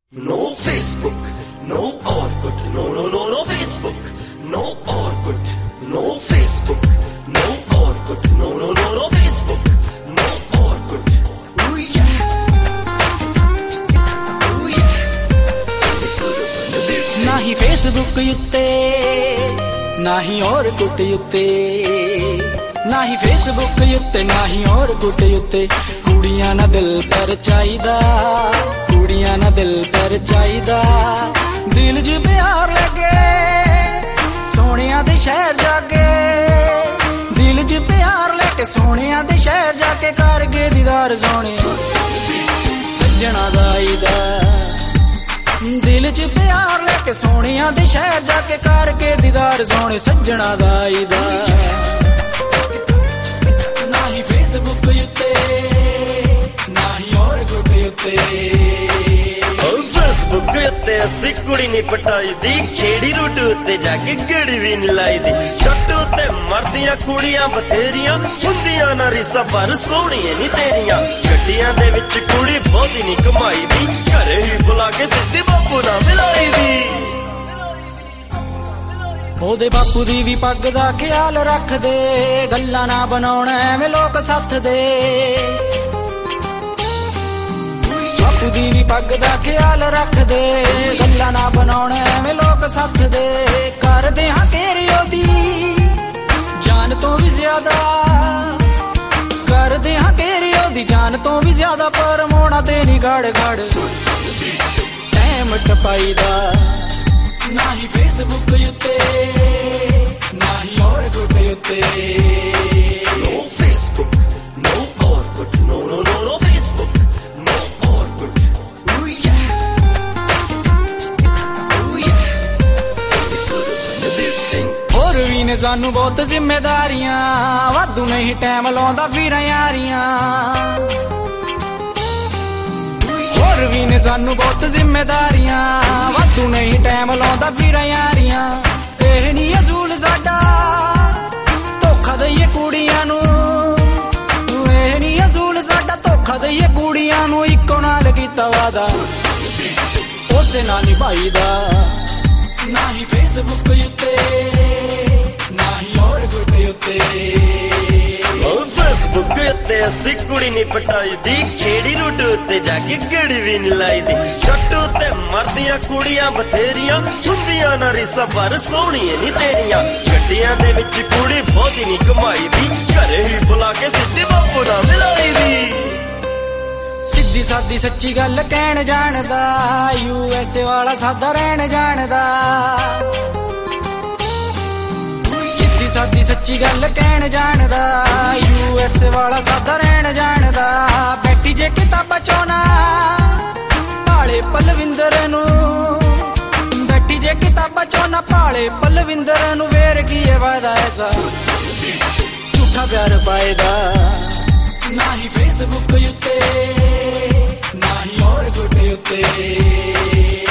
No Facebook, no Orkut, no Facebook, no Orkut, no Facebook, no Orkut, no Facebook, no Orkut. Ooh yeah, ooh yeah. ना ही Facebook उत्ते ना ही Orkut उत्ते ना ही Facebook उत्ते ना ही Orkut उत्ते कुड़ियां ना दिल पर चाहिदा कुड़ियां ना दिल पर चाहिदा दिल च प्यार लगे सोनिया दे शहर जाके दिल च प्यार लेके सोनिया दे शहर जाके करके दीदार सोने सज्जना दा आईदा दिल च प्यार लेके सोनिया दे शहर जाके करके दीदार सोने सज्जना दा आईदा ना ही फेसबुक उत्ते ना ही Orkut उत्ते Facebook उत्ते असी कुड़ी नहीं पटाई दी खेड़ी रूट उत्ते जाके गड़ी भी नहीं लाई दी छट उत्ते मरदियां कुड़ियां बथेरियां हुंदियां ना रिसा पर सोहणियां नहीं तेरियां गड्डियां दे विच कुड़ी बहुती नहीं कमाई दी घरे ही बुला के सिद्धी बापू ना मिलाई दी ओदे बापू दी भी पग दा ख्याल रख दे गल्लां ना बनाउण एवें लोक सत्थ दे बापू दी भी पग दा ख्याल रख दे गल्लां ना बनाउण एवें लोक सत्थ दे करदे हां तेरी ओदी जान तो भी ज्यादा करदे हां तेरी ओदी जान तो भी ज्यादा पर मोना ते नी गड़ गड़ टैम टपाईदा ना ही फेसबुक उत्ते ना ही Orkut उत्ते No Facebook, no Orkut, no Facebook, no Orkut. Ooh yeah, ooh yeah. ਹੋਰ ਵੀ ਨੇ ਸਾਨੂੰ ਬਹੁਤ ਜ਼ਿੰਮੇਦਾਰੀਆਂ ਵਾਧੂ ਨਹੀਂ ਟਾਈਮ ਲਾਉਂਦਾ ਵੀਰਾਂ ਯਾਰੀਆਂ ਹੋਰ ਵੀ ਨੇ ਸਾਨੂੰ ਬਹੁਤ ਜ਼ਿੰਮੇਦਾਰੀਆਂ ਵਾਧੂ ਨਹੀਂ ਟਾਈਮ ਲਾਉਂਦਾ ਵੀਰਾਂ ਯਾਰੀਆਂ ਇਹ ਨਹੀਂ ਅਸੂਲ ਸਾਡਾ ਧੋਖਾ ਦਈਏ ਕੁੜੀਆਂ ਨੂੰ ਇਹ ਨਹੀਂ ਅਸੂਲ ਸਾਡਾ ਧੋਖਾ ਦਈਏ ਕੁੜੀਆਂ ਨੂੰ ਇੱਕੋ ਨਾਲ ਕੀਤਾ ਵਾਦਾ ਉਸੇ ਨਾਲ ਨਿਭਾਈਦਾ ਨਾ ਹੀ ਫੇਸਬੁੱਕ ਉੱਤੇ ਨਾ ਹੀ Orkut ਉੱਤੇ Facebook उत्ते असी कुड़ी नहीं पटाई दी खेड़ी रूट उत्ते जाके गड़ी भी नहीं लाई दी छट उत्ते मरदियां कुड़ियां बथेरियां हुंदियां ना रिसा पर सोहणियां नहीं तेरियां गड्डियां दे विच कुड़ी बहुती नहीं कमाई दी घरे ही बुला के सिद्धी बापू ना मिलाई दी सिद्धी सादी सच्ची गल कहण जानदा USA वाला सादा रहण जानदा सिद्धी सादी सच्ची गल कहण जानदा USA वाला सादा रहण जानदा बैठी जे किताबां चों ना भाले पलविंदर नू बैठी जे किताबां चों ना भाले पलविंदर नू वेर की वादा ऐसा झूठा प्यार पाएदा ना ही फेसबुक उत्ते ना ही Orkut उत्ते